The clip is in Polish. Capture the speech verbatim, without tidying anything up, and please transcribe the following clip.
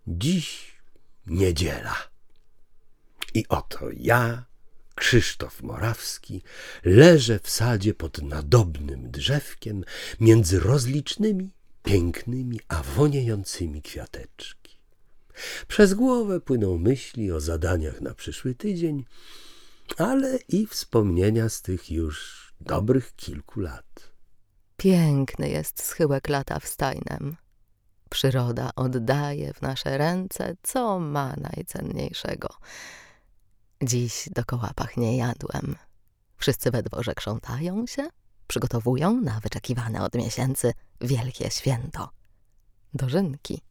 Dziś niedziela. I oto ja, Krzysztof Morawski, leżę w sadzie pod nadobnym drzewkiem między rozlicznymi, pięknymi, a woniejącymi kwiateczki. Przez głowę płyną myśli o zadaniach na przyszły tydzień, ale i wspomnienia z tych już dobrych kilku lat. Piękny jest schyłek lata w Stajnem. Przyroda oddaje w nasze ręce, co ma najcenniejszego. Dziś dokoła pachnie jadłem. Wszyscy we dworze krzątają się, przygotowują na wyczekiwane od miesięcy wielkie święto. Dożynki.